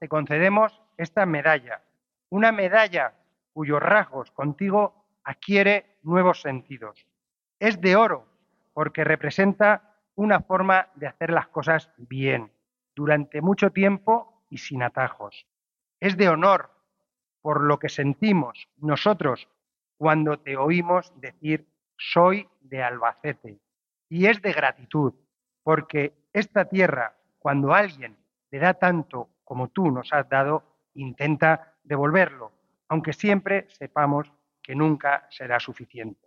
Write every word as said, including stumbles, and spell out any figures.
te concedemos esta medalla, una medalla cuyos rasgos contigo adquiere nuevos sentidos. Es de oro porque representa una forma de hacer las cosas bien, durante mucho tiempo y sin atajos. Es de honor por lo que sentimos nosotros cuando te oímos decir soy de Albacete. Y es de gratitud, porque esta tierra, cuando alguien le da tanto como tú nos has dado, intenta devolverlo, aunque siempre sepamos que nunca será suficiente.